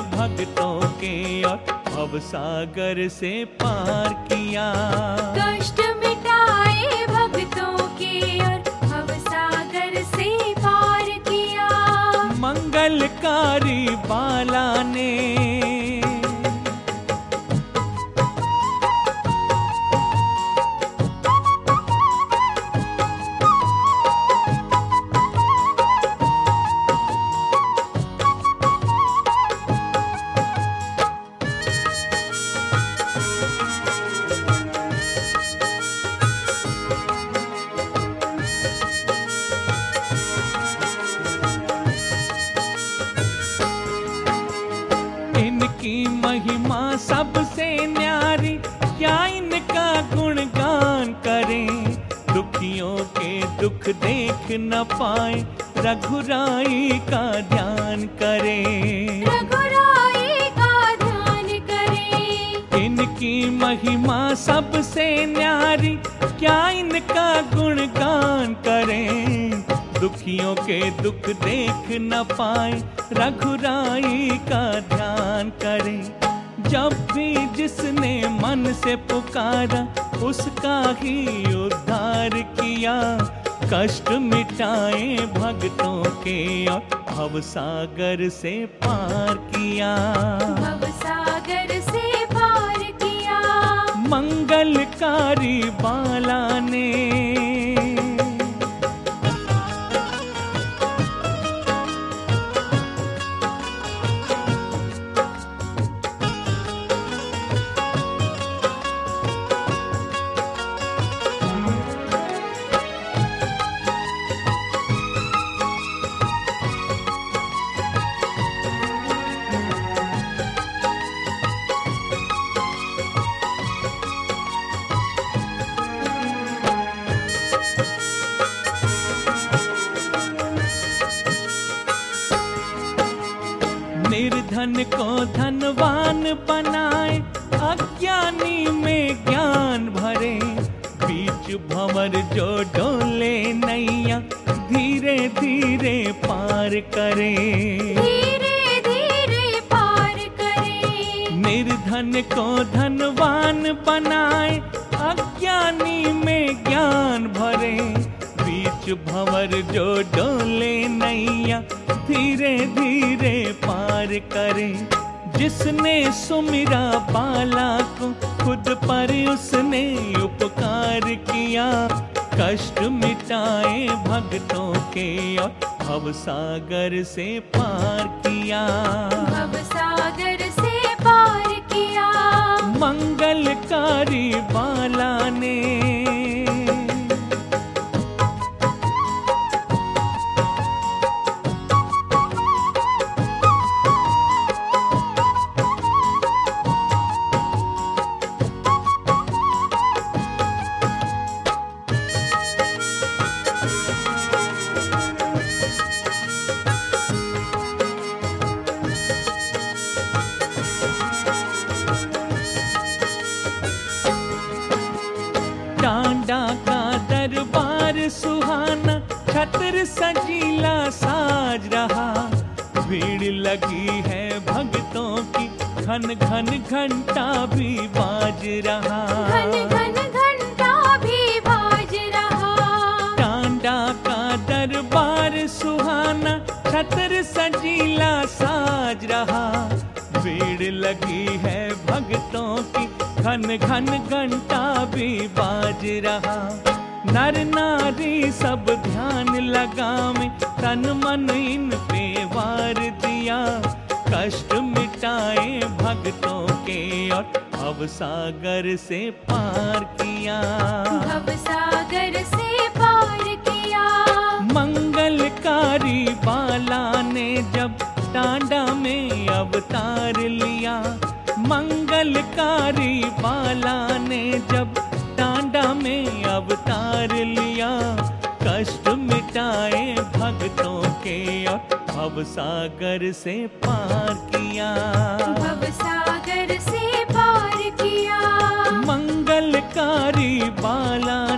भक्तों के और भवसागर से पार किया। कष्ट मिटाए भक्तों के और भवसागर से पार किया। मंगलकारी बाला ने इनकी महिमा सबसे न्यारी, क्या इनका गुणगान करें। दुखियों के दुख देख न पाए, रघुराई का ध्यान करें। रघुराई का ध्यान करें। इनकी महिमा सबसे न्यारी, क्या इनका गुणगान करें। दुखियों के दुख देख न पाए, रघुराई का ध्यान करें। जब भी जिसने मन से पुकारा, उसका ही उद्धार किया। कष्ट मिटाए भक्तों के और भवसागर से पार किया। भवसागर से पार किया। मंगलकारी बाला ने निर्धन को धनवान बनाए, अज्ञानी में ज्ञान भरे। बीच भंवर जो डोले नैया, धीरे धीरे पार करे। धीरे धीरे पार करे। निर्धन को धनवान बनाए, अज्ञानी में ज्ञान भरे। बीच भंवर जो डोले नैया, धीरे धीरे पार करे। जिसने सुमिरा बाला को, खुद पर उसने उपकार किया। कष्ट मिटाए भक्तों के और भवसागर से पार किया। भवसागर से पार किया। मंगलकारी बाला ने टांडा का दरबार सुहाना, छत्र सजीला साज रहा। भीड़ लगी है भक्तों की, घन घन घंटा भी बाज रहा। घन घन घंटा भी बाज रहा। टांडा का दरबार सुहाना, छत्र सजीला साज रहा। भीड़ लगी है भक्तों की, घन घन घंटा भी बाज रहा। नर नारी सब ध्यान लगावे, तन मन इन पे वार दिया। कष्ट मिटाए भक्तों के और भवसागर से पार किया। भवसागर से पार किया। मंगलकारी बाला ने जब टांडा में अवतार लिया। मंगलकारी बाला ने जब टांडा में अवतार लिया। कष्ट मिटाए भक्तों के और भवसागर से पार किया। भवसागर से पार किया। मंगलकारी बाला